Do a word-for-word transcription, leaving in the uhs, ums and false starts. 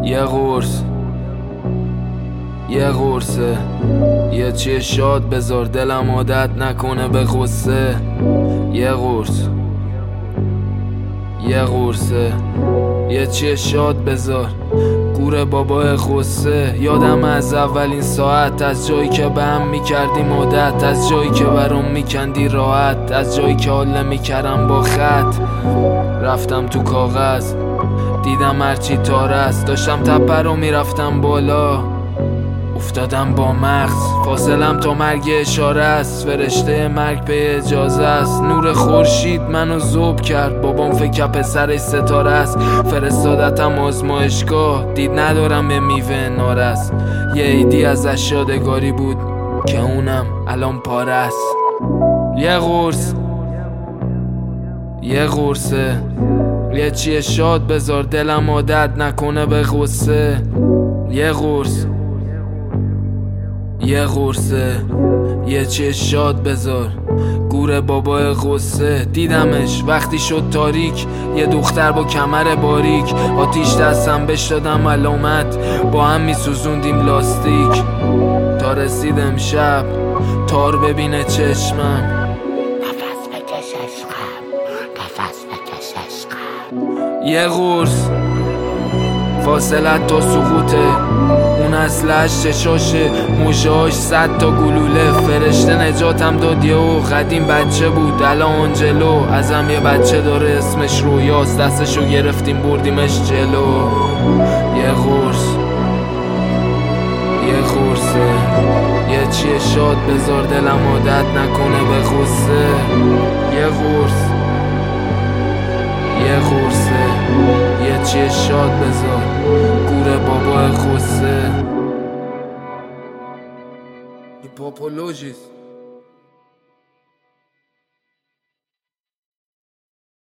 یه قرص یه قرصه، یه چیه شاد بذار دلم عادت نکنه به غصه. یه قرص یه قرصه، یه چیه شاد بذار گور بابای غصه. یادم از اولین ساعت، از جایی که به هم میکردیم عادت، از جایی که برام میکندی راحت، از جایی که حال میکردم با خط. رفتم تو کاغذ دیدم هرچی تار است، داشتم تپه رو میرفتم بالا، افتادم با مغز. فاصلم تا مرگ اشاره است، فرشته مرگ به اجازه است. نور خورشید منو ذوب کرد، بابام فکر پسرش ستاره است. فرستادتم آزمایشگاه، دید ندارم به میوه نارس. یه عیدی ازش یادگاری بود که اونم الان پاره است. یه قرص یه قرصه، یه چیه شاد بذار دلم عادت نکنه به غصه. یه قرص یه قرصه، یه چیه شاد بذار گور بابای غصه. دیدمش وقتی شد تاریک، یه دختر با کمر باریک، آتیش دستم بش دادم علامت، با هم میسوزوندیم لاستیک. تا رسید امشب تار ببینه چشمم. نفس بکش عشقم، نفس بکش عشقم. یه قرص فاصلت تا سقوطه، اون اصلش چشاشه، موشاش صد تا گلوله. فرشته نجاتم داد یهو، قدیم بچه بود الان آنجلو. ازم یه بچه داره اسمش رویاست، دستشو گرفتیم بردیمش جلو. یه قرص یه قرصه، یه چیه شاد بذار دلم عادت نکنه به غصه. یه قرص یه قرصه، یه چیه شاد بذار گور بابای غصه. هیپاپولوژیست